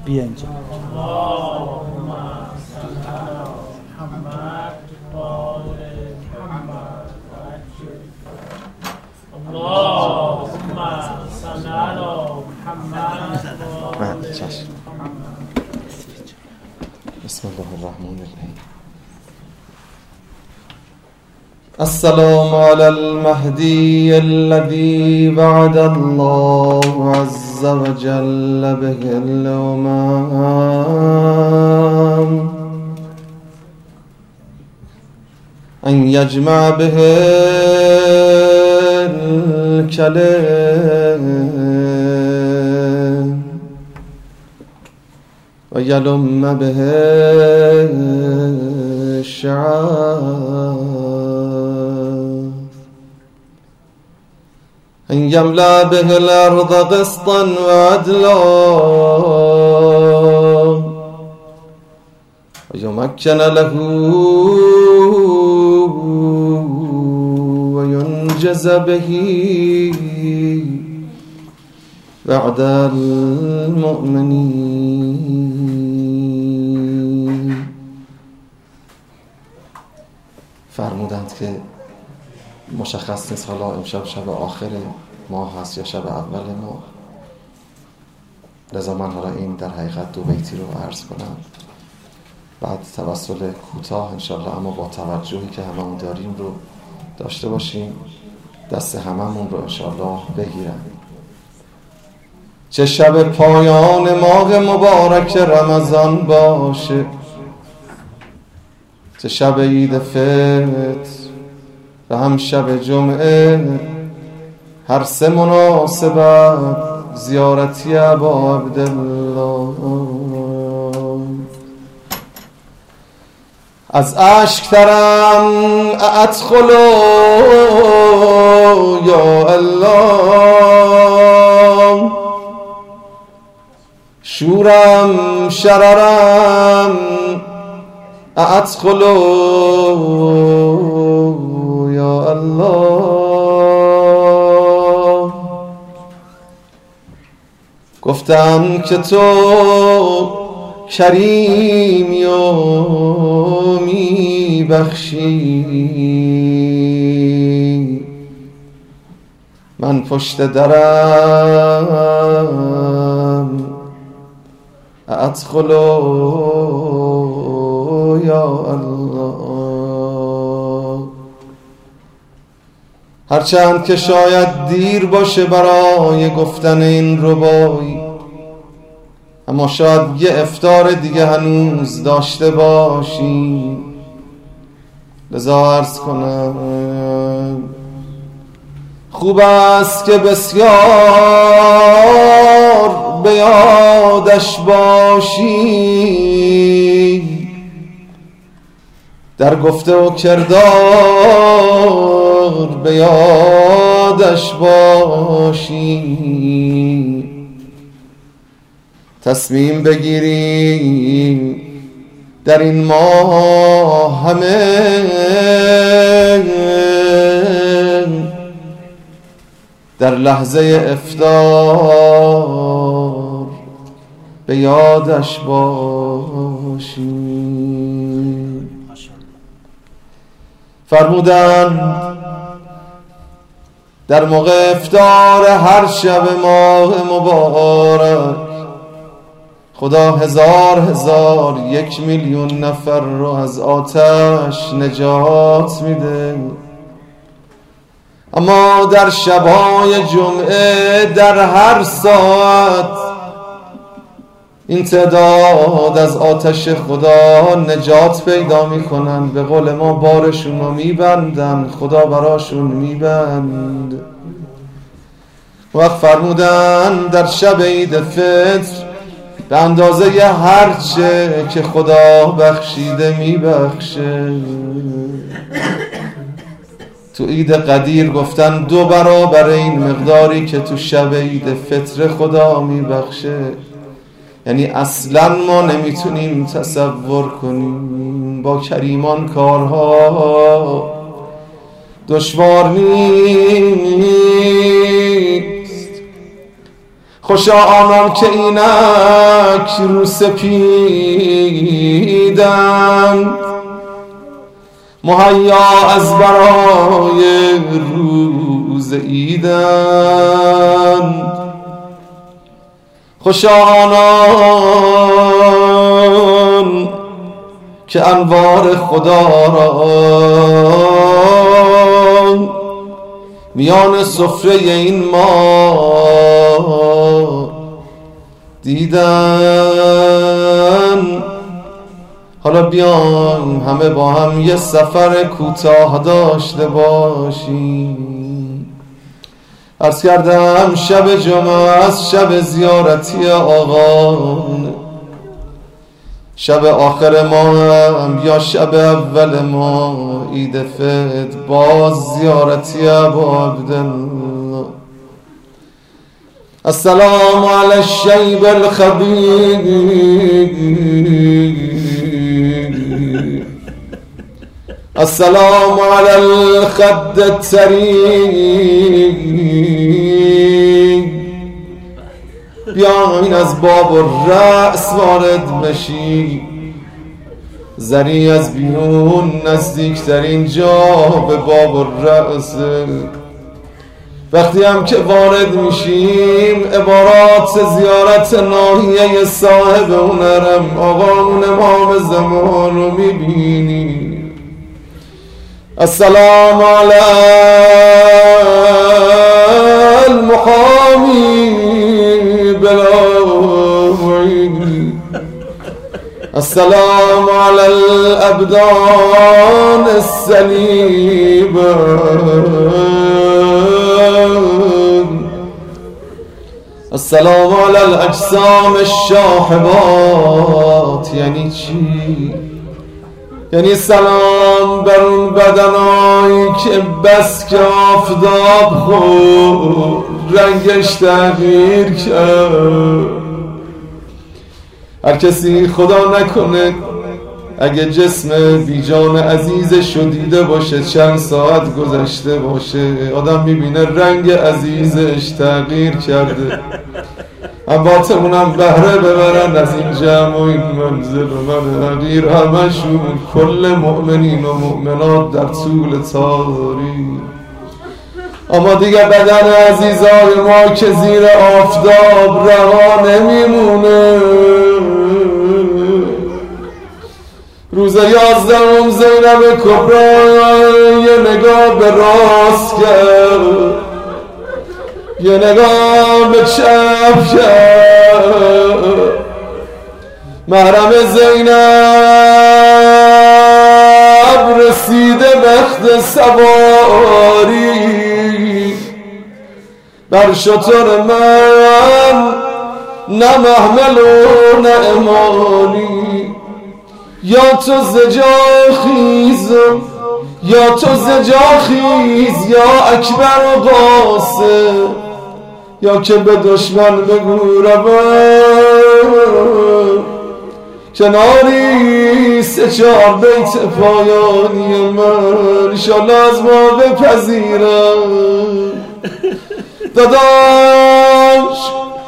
بیا اینجا. بسم الله الرحمن الرحیم. السلام علی المهدی الذی وعد الله عز وجل به الامم ان یجمع به الکلم و یلم به الشعب ان یملأ به الارض قسطا و عدلا و یمکن له و ینجز به بعد المؤمنین. فرمودند که مشخص نیست حالا امشب شب آخر ماه هست یا شب اول ماه، لذا من حالا این در حقیقت 2 بیتی رو عرض کنم، بعد توسل کوتاه انشالله اما با توجهی که هممون داریم رو داشته باشیم، دست هممون رو انشالله بگیرم. چه شب پایان ماه مبارک رمضان باشه، چه شب عید فطر و هم شب جمعه، هر 3 مناسبت زیارتی ابا عبدالله. از اشک ترم ادخلو یا الله، شورم شررم ادخلو یا الله. گفتم که تو کریمی و می بخشی، من پشت درم ادخلو یا الله. هرچند که شاید دیر باشه برای گفتن این ربایی، اما شاید یه افطار دیگه هنوز داشته باشی، لذا عرض کنم خوب است که بسیار به یادش باشی، در گفته و کردار به یادش باشی. تصمیم بگیری در این ماه همه در لحظه افطار به یادش باشی. فرمودند در موقع افطار هر شب ماه مبارک خدا 1000 1,000,000 نفر رو از آتش نجات میده، اما در شبای جمعه در هر ساعت این تعداد از آتش خدا نجات پیدا میکنن، به قول ما بارشون رو میبندن، خدا براشون میبند. وقت فرمودن در شب عید فطر به اندازه هرچه که خدا بخشیده میبخشه. تو عید قدیر گفتن 2 برابر این مقداری که تو شب عید فطر خدا میبخشه. یعنی اصلا ما نمیتونیم تصور کنیم، با کریمان کارها دشوار نیست. خوشا آنان که اینک رو سپیدند، مهیا از برای روز عیدند. خوشا آنان که انوار خدا را میان سفره این ما دیدن. حالا بیایم همه با هم یه سفر کوتاه داشته باشیم. عرض کردم شب جمعه از شب زیارتی آقان، شب آخر ما هم یا شب اول ما عید فطر باز زیارتی ابا عبدالله. السلام علی الشیب الخبیب، السلام علی الخد الطریب. بیاین از باب الرأس وارد بشی، زری از بیرون نزدیکترین جا به باب الرأس. وقتی هم که وارد میشیم عبارات زیارت ناحیه صاحب اون حرم آقامون امام زمان رو میبینیم. السلام علی المحامی بلا معین، السلام علی الابدان السلیبه، السلام علی الاجسام الشاحبات. یعنی چی؟ یعنی سلام بر اون بدنایی که بس که آفتاب خود رنگش تغییر کرد. هر کسی خدا نکنه اگه جسم بیجان عزیزش رو دیده باشه، چند ساعت گذشته باشه، آدم میبینه رنگ عزیزش تغییر کرده. امواتمونم بهره ببرن از این جمع و این منزل و من حقیر، همشون کل مؤمنین و مؤمنات در طول تاریخ. اما دیگه بدن عزیزای ما که زیر آفتاب رها نمیمونه. روز 11 زینب کبرا یه نگاه به راست کرد، یه نگاه به چپ کرد. محرم زینب رسیده بخت سواری بر شتر من، نه محمل و نه امانی. یا تو زجا خیز، یا تو زجا خیز، یا اکبر و قاسم، یا که به دشمن بگو روان کناری 3-4 بیت پایانی من انشالله از ما بپذیرم. داداش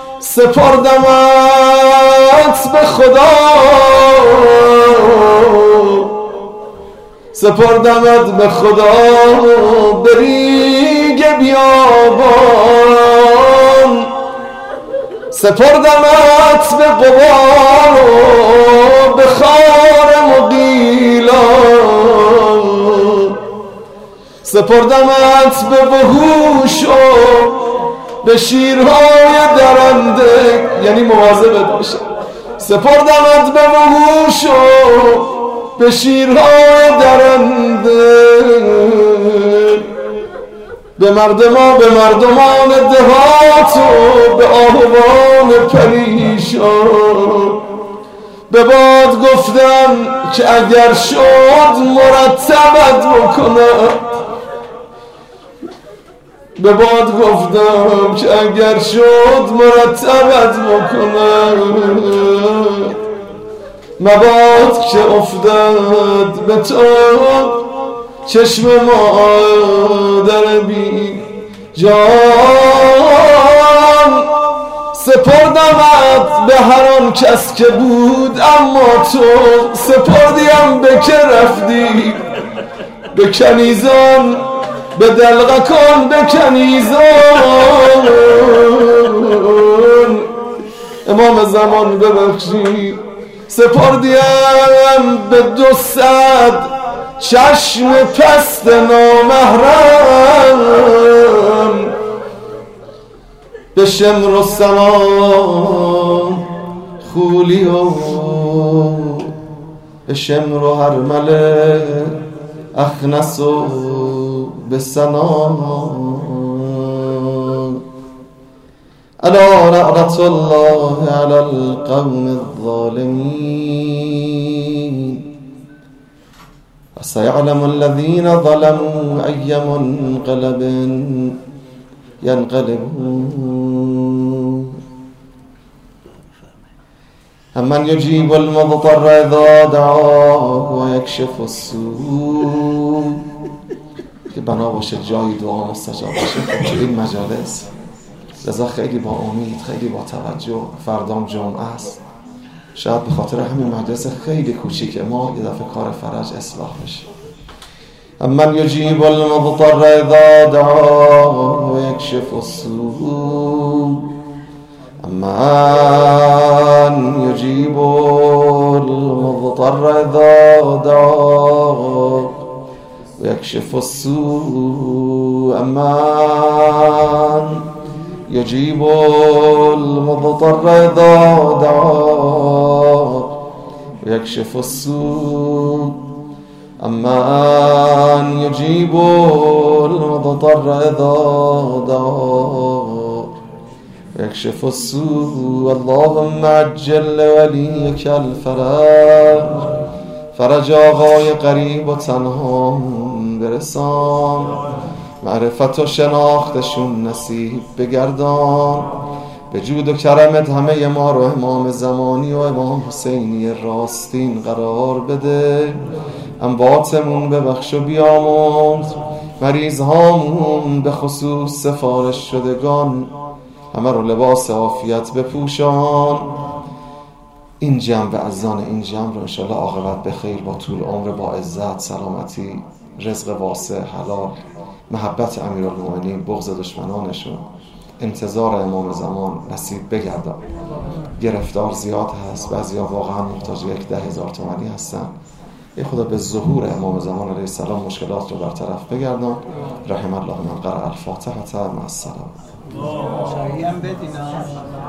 سپردمت به خدا، سپردمت به خدا بریگ بیابان، سپردمت به غبار و به خار مغیلان، سپردمت به وحوش و به شیرهای درنده، یعنی مواظب باشم. سپردمت به وحوش و به شیرهای درنده، به مردمان دهات و به آهوان پریشان. به باد گفتم که اگر شد مرتبت بکنم، به باد گفتم که اگر شد مرتبت بکنم. مباد که افتاد به تو چشم مادر بی جان، سپردمت به هر آن کس که بود، اما تو سپردیم به که رفتی. به کنیزان به دلغکان به کنیزان امام زمان ببخشی. سپردیم به 200 چشم پست نامحرم، به شمر و سنا خولی و به شمر و هرمله اخنس و به سنا. الا لعنة الله على القوم الظالمين وسيعلم الذين ظلموا أي منقلب ينقلبون. أمن يجيب المضطر إذا دعاه ويكشف السوء. که بنا باشه جای دعا مستجاب باشه تو این مجالس. لذا خیلی با امید، خیلی با توجه. فردام جمعه است، شاید به خاطر همین مجلس خیلی کوچیک ما یه دفعه کار فرج اصلاح بشه. امن یجیب المضطر اذا دعاه و یکشف السوء. امن یجیب المضطر اذا دعاه و یکشف السوء. امن يجيب المضطر إذا دعاه ويكشف السوء. أمن يجيب المضطر إذا دعاه ويكشف السوء. اللهم عجل لوليك الفرج. فرج آقای قریب و تنها برسان، معرفت و شناختشون نصیب بگردان. به جود و کرمت همه ما رو امام زمانی و امام حسینی راستین قرار بده. امواتمون ببخش و بیامرز، مریض هامون به خصوص سفارش شدگان همه رو لباس عافیت بپوشان. این جمع و اذان این جمع رو انشالله عاقبت به خیر، با طول عمر، با عزت، سلامتی، رزق واسع، حلال، محبت امیرالمومنین، بغض دشمنانشون، انتظار امام زمان نصیب بگردم. گرفتار زیاد هست، بعضیا واقعا محتاج 10,000 تومانی هستن. ای خدا به ظهور امام زمان علیه السلام مشکلات رو برطرف بگردم. رحم الله من قرأ الفاتحه مع السلام.